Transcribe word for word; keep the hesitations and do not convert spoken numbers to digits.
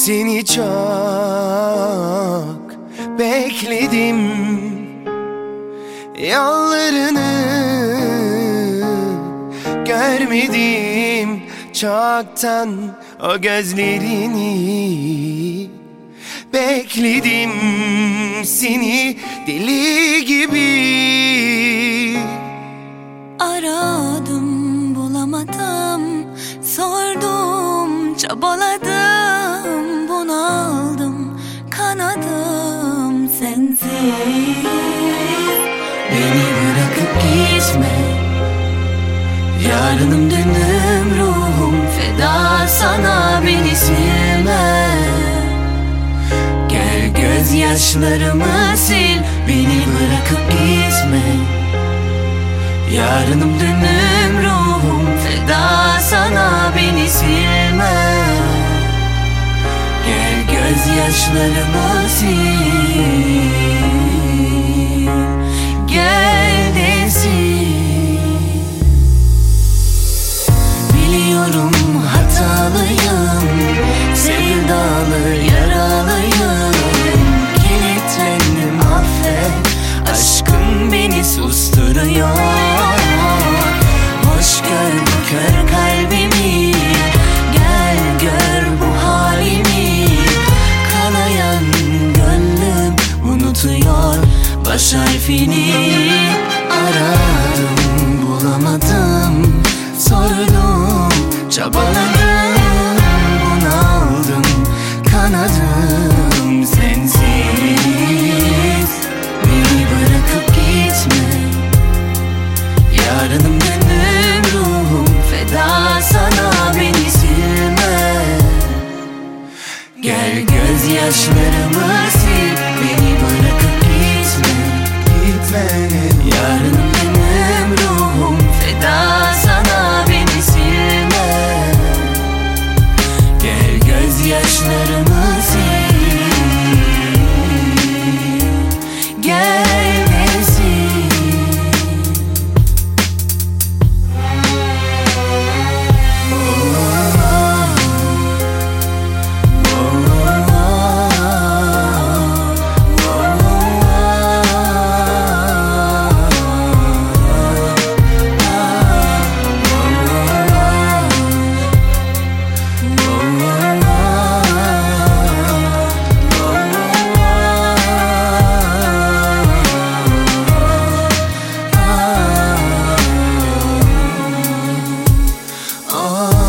Seni çok bekledim, yollarını görmedim çoktan, o gözlerini bekledim, seni deli gibi aradım, bulamadım, sordum, çabaladım, bunaldım, kanadım sensiz. Beni bırakıp gitme, yarınım dünüm ruhum feda sana, beni silme. Gel gözyaşlarımı sil, beni bırakıp gitme, yarınım dünüm ruhum feda sana, beni silme. Gel gözyaşlarımı sil, gel de sil. Biliyorum hatalıyım, sevdalı yaralıyım, kilitlendim affet, aşkım beni susturuyor. Hoş gör bu kör kalbimi, gel gör bu halimi. Kanayan gönlüm unutuyor baş harfini. Aradım, bulamadım, sordum, çabaladım, bunaldım, kanadım sensiz. Beni bırakıp gitme, yarınım dönüm ruhum feda sana, beni silme. Gel gözyaşlarımı sil, beni bırakıp gitme, gitme. Yarınım dönüm ruhum feda sana, beni silme. Gel gözyaşlarımı sil, gel de sil. Oh